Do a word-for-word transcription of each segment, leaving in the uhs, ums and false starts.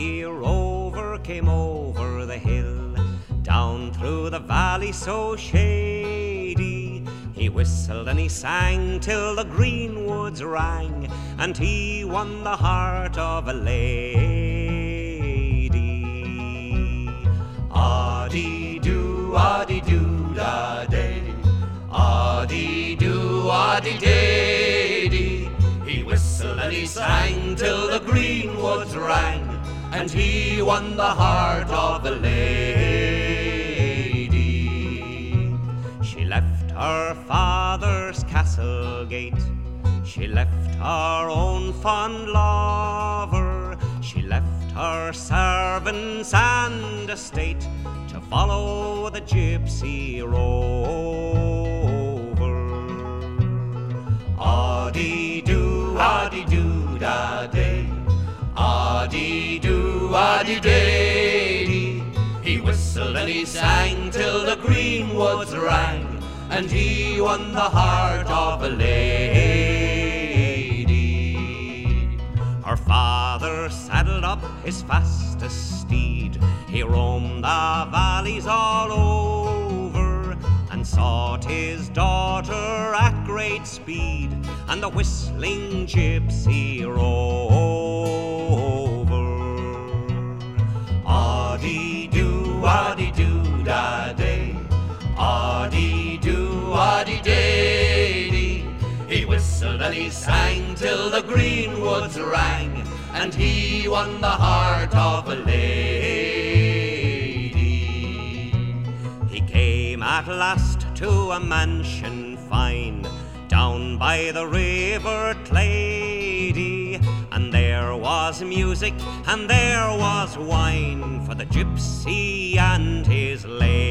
gypsy rover came over the hill, down through the valley so shady. He whistled and he sang till the green woods rang, and he won the heart of a lady. Audie-doo, audie-doo, da-day, audie-doo, audie-day-dee. He whistled and he sang till the green woods rang, and he won the heart of a lady. She left her father's castle gate, she left her own fond lover, she left her servants and estate to follow the gypsy rover. Audie-doo, audie-doo, da-day, audie-doo, audie-day-dee. He whistled and he sang till the green woods rang, and he won the heart of a lady. Her father saddled up his fastest steed, he roamed the valleys all over, and sought his daughter at great speed, and the whistling gypsy rover. Audie-doo, audie-doo, da-day, audie-doo, audie-day-dee. He whistled and he sang till the green woods rang, and he won the heart of a lady. He came at last to a mansion fine, down by the river Clady, and there was music and there was wine for the gypsy and his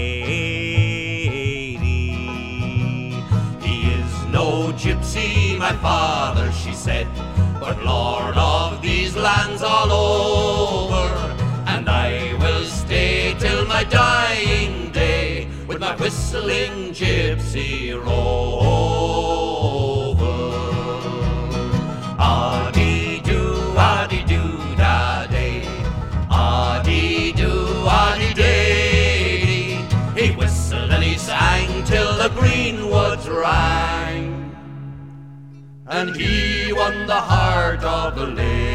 lady. He is no gypsy, my father, she said, but lord of these lands all over, and I will stay till my dying day with my whistling gypsy rover. Audie-doo, audie-doo, da-day, audie-doo, audie-day-dee. He whistled and he sang till the green woods rang, and he won the heart of the lady.